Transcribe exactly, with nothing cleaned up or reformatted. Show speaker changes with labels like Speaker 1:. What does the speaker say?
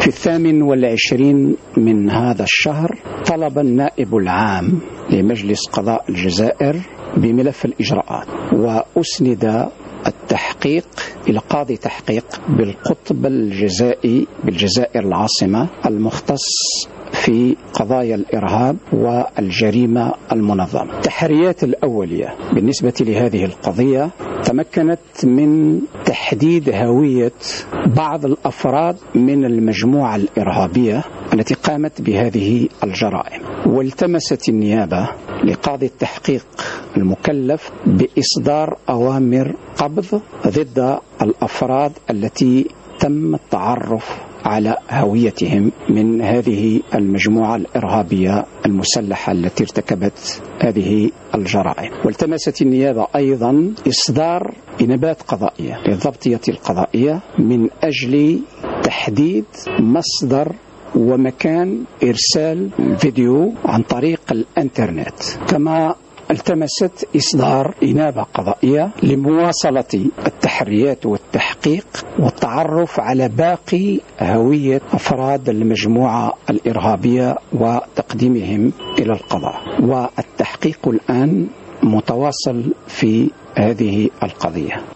Speaker 1: الثامن والعشرين من هذا الشهر طلب النائب العام لمجلس قضاء الجزائر بملف الإجراءات، وأسند التحقيق إلى قاضي تحقيق بالقطب الجزائي بالجزائر العاصمة المختص في قضايا الإرهاب والجريمة المنظمة. التحريات الأولية بالنسبة لهذه القضية تمكنت من تحديد هوية بعض الأفراد من المجموعة الإرهابية التي قامت بهذه الجرائم، والتمست النيابة لقاضي التحقيق المكلف بإصدار أوامر قبض ضد الأفراد التي تم التعرف على هويتهم من هذه المجموعة الإرهابية المسلحة التي ارتكبت هذه الجرائم. والتمست النيابة أيضا إصدار إنابات قضائية للضبطية القضائية من أجل تحديد مصدر ومكان إرسال الفيديو عن طريق الإنترنت. كما التمست إصدار إنابة قضائية لمواصلة التحريات والتحقيق والتعرف على باقي هوية أفراد المجموعة الإرهابية وتقديمهم إلى القضاء. والتحقيق الآن متواصل في هذه القضية.